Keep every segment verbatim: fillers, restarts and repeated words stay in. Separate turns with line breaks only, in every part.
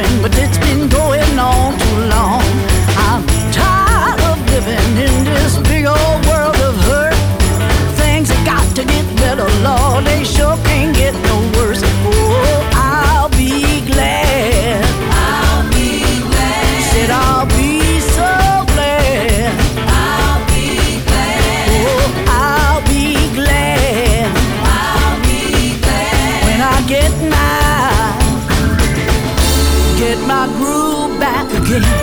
again, but it's been going on too long. I'm tired of living in this big old world of hurt. Things have got to get better, Lord, they sure can't get no worse. Oh, I'll be glad.
I'll be glad.
Said I'll be so glad.
I'll be glad.
Oh, I'll be glad.
I'll be glad.
When I get my, get my groove back again.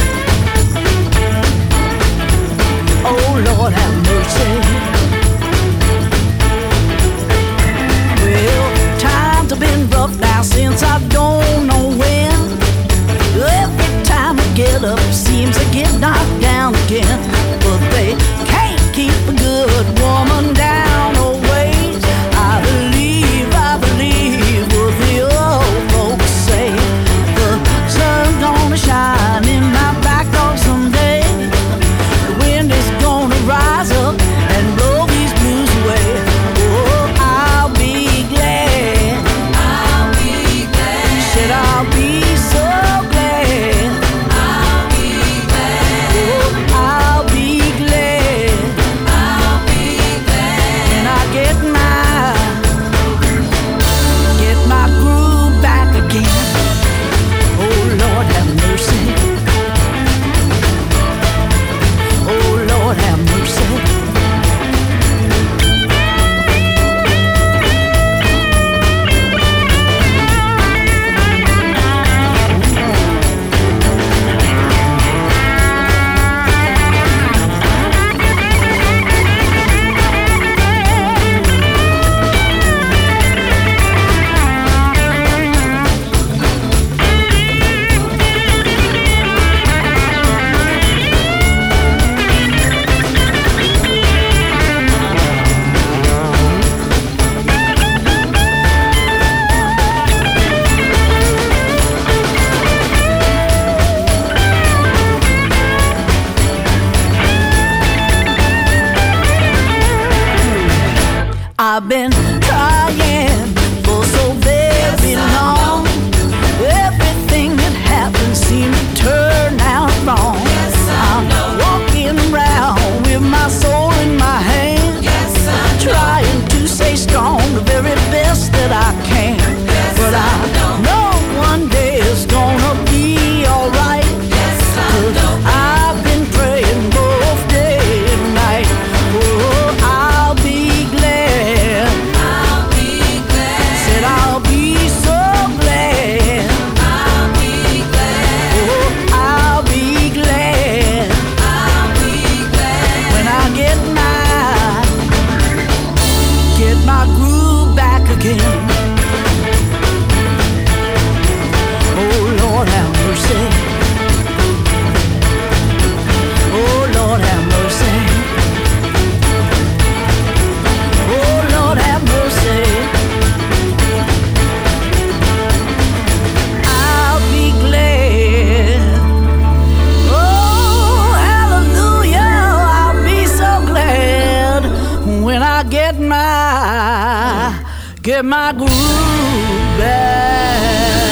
Oh, Lord have mercy. Well, times have been rough now since I don't know when. Every time I get up, seems to get knocked down again. But they can't keep a good woman down always. I believe, I believe what the old folks say. The sun's gonna shine in my back door someday. The wind is gonna rise up and blow these blues away. Oh, I'll be glad.
I'll be glad.
Said I'll be so glad.
I'll be glad.
Oh, I'll be glad
I'll be glad.
when I get my, get my groove back again. Oh, Lord have mercy. Oh, Lord have mercy. I've been trying for so very long. Everything that happens seems to turn out wrong.
Yes, I
I'm
know.
walking around with my soul in my hand,
Yes, I know.
trying to stay strong, the very best that I can.
Yes,
But
I
I
know.
know one day it's gonna be alright.
Yes, I know.
I've been praying both day and night. Oh, I'll be glad.
I'll be glad.
Said I'll be so glad.
I'll be glad.
Oh, I'll be glad
I'll be glad.
when I get my, get my groove back again. Oh, Lord have mercy. Oh, Lord have mercy. Oh, Lord have mercy. I'll be glad. Oh, hallelujah. I'll be so glad when I get my, get my groove back.